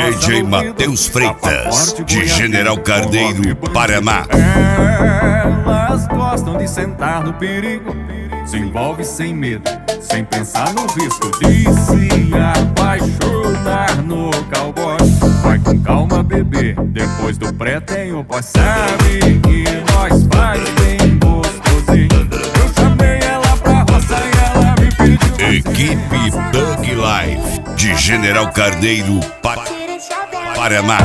DJ Matheus Freitas, de General Carneiro, Paraná. Elas gostam de sentar no perigo, se envolve sem medo, sem pensar no risco de se apaixonar no cowboy. Vai com calma, bebê, depois do pré tem o pós. Sabe que nós faz bem gostosinho. Eu chamei ela pra roça e ela me pediu. Equipe Thug Life, de General Carneiro, Paraná.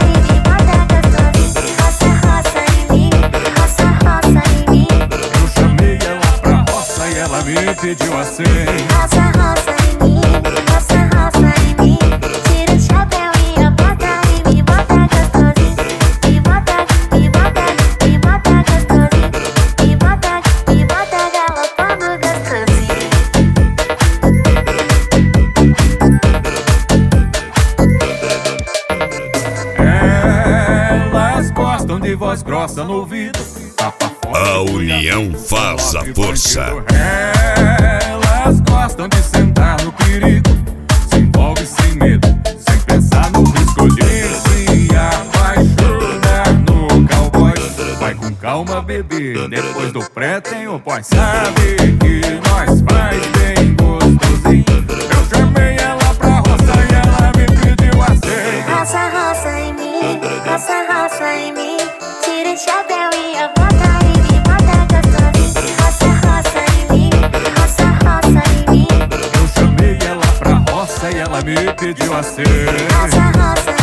Eu chamei ela pra roça e ela me pediu assim. Roça, roça em mim, roça, roça em mim. Tira o chapéu e a bota em mim, bota gostosinho. Me bota gostosinho. Me bota galopando gostosinho. Elas gostam de voz grossa no ouvido. A união faz a força. Elas gostam de sentar no perigo, se envolve sem medo, sem pensar no risco de se apaixonar no cowboy. Vai com calma, bebê, depois do pré tem o pós. Sabe que nós faz bem gostosinho. Eu chamei ela pra roça e ela me pediu assim. Roça, roça em mim, roça, roça em mim. Tira o chapéu e a bota em mim, bota gostosinho. Roça, roça em mim, roça, roça em mim. Eu chamei ela pra roça e ela me pediu assim. Roça, roça